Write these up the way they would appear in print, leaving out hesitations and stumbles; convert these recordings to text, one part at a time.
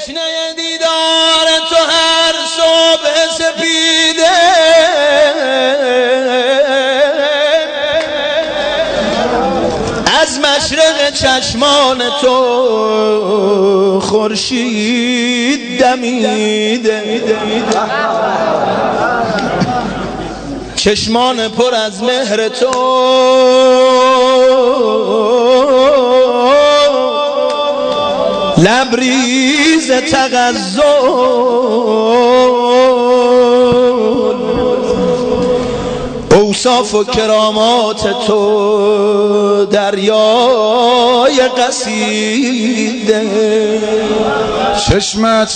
تشنه دیدار تو هر صبح سپیده، از مشرق چشمان تو خورشید دمیده، چشمان پر از مهر تو لبریز تغزل، اوصاف و کرامات تو دریای قصیده، چشمت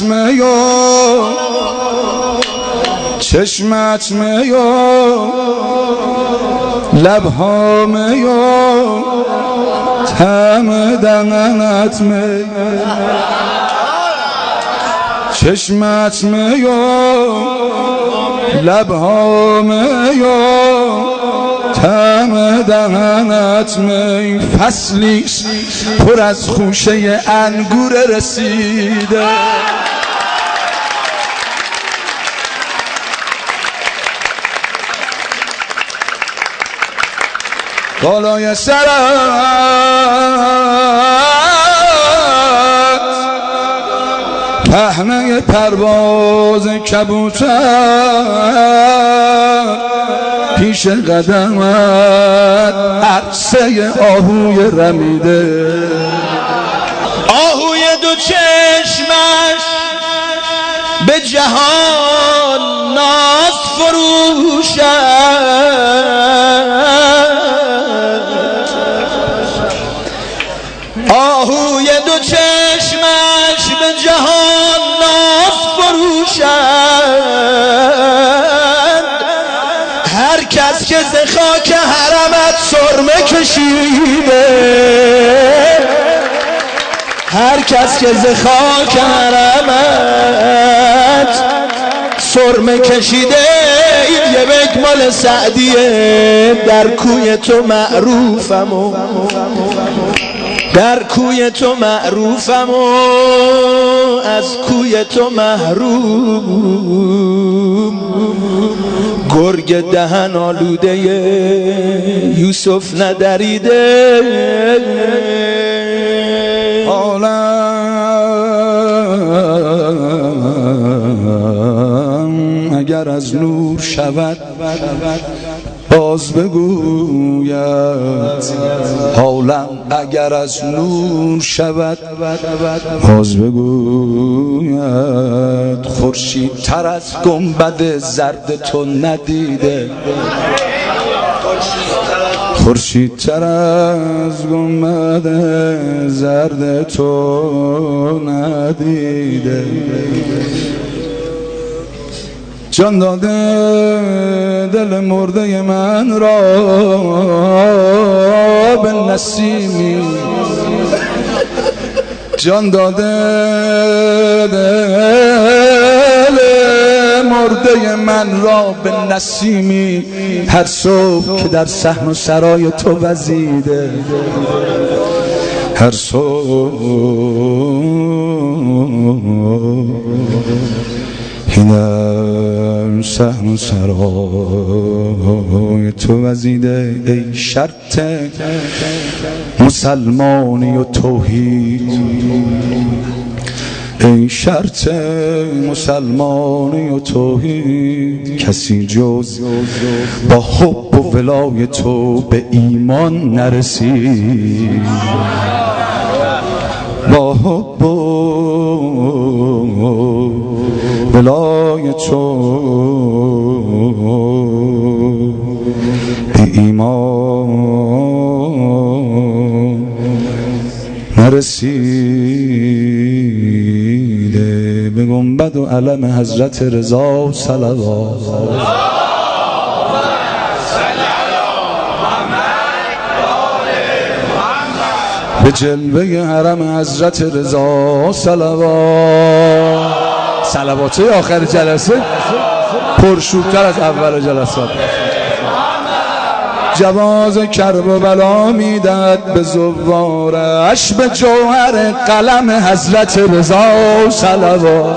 میو لبها میو طعم دهنت میو، چشمت میو لبها میو طعم دهنت می، فصلیش پر از خوشه انگور رسیده، بالای سرت پهنه پرواز کبوتر، پیش قدمت عرصه آهوی رمیده، آهوی دو چشمش به جهان ناز فروشد، آهوی دو چشمش به جهان ناز فروشد، هر کس که ز خاک حرمت سرمه کشیده، هر کس که ز خاک حرمت سرمه کشیده، یه بکمال سعدیه، در کوی تو معروفم و در کوی تو معروفم و از کوی تو محروم، گرگ دهن آلوده یوسف ندریده، عالم اگر از نور شود باز بگوید، عالم اگر از نور شود باز بگوید، خورشید تر از گنبد زرد تو ندیده، خورشید تر از گنبد زرد تو ندیده، جان داده دل مرده من را به نسیمی، جان داده دل مرده من را به نسیمی، هر صبح که در صحن و سرای تو وزیده، هر صبح در صحن و سرای تو وزیده، ای شرط مسلمانی و توحید، ای شرط مسلمانی و توحید، کسی جز با حب و ولای تو به ایمان نرسید، با حب و ولای تو به ایمان نرسیده، به گنبد و علم حضرت رضا صلوات، به جلوه حرم حضرت رضا صلوات، صلواته آخر جلسه پرشورتر از اول جلسات، جواز کرب و بلا میدهد به زوارش، به جوهر قلم حضرت رضا صلوات.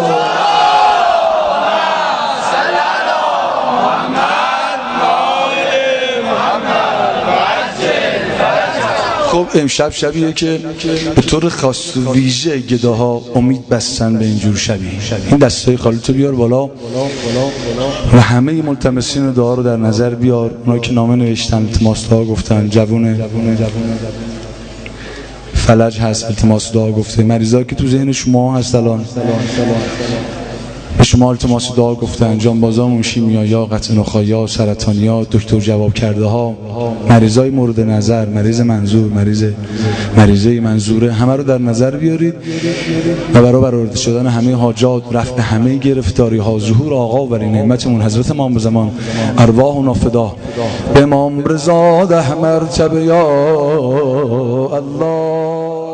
خب امشب شبیه که به طور خاص و ویژه گداها امید بستن به اینجور شبیه. این دستای خالتو بیار بالا و همه ملتمسین دعا رو در نظر بیار. اونایی که نامه نوشتن، التماس دعا گفتن، جوونه فلج هست التماس دعا گفته، مریضایی که تو ذهن شما هست الان به شما التماس دعا گفتن، جانبازا، موشیمیا یا قطع نخایا، سرطانیا، دکتر جواب کرده ها، مریضای مورد نظر، مریض منظور، مریضه منظوره، همه رو در نظر بیارید و برای برآورده شدن همه حاجات، رفع همه گرفتاری ها، ظهور آقا ولی نعمتمون حضرت امام زمان ارواحنا فدا به امام رضا ده مرتبه یا الله.